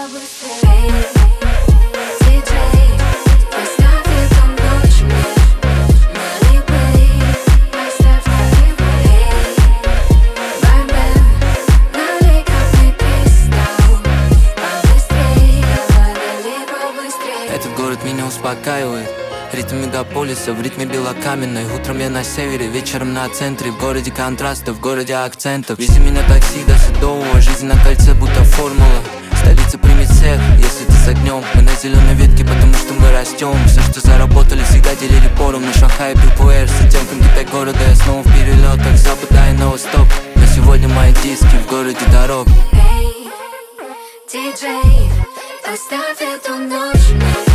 побыстрей. Диджей, поставь эту ночь мне на реплей. Поставь на реплей. Бармен, налей красный кристалл. Побыстрей, давай, побыстрей. Этот город меня успокаивает. Ритм мегаполиса, в ритме белокаменной. Утром я на севере, вечером на центре. В городе контрастов, в городе акцентов. Вези меня такси до Садового. Жизнь на кольце, будто формула. Столица примет всех, если ты с огнем. Мы на зеленой ветке, потому что мы растем. Все, что заработали, всегда делили поровну. Шанхай, БПР, с оттенком Китай города. Я снова в перелетах, с запада и на восток. Но сегодня мои диски в городе дорог. Эй, диджей, поставь эту ночь мне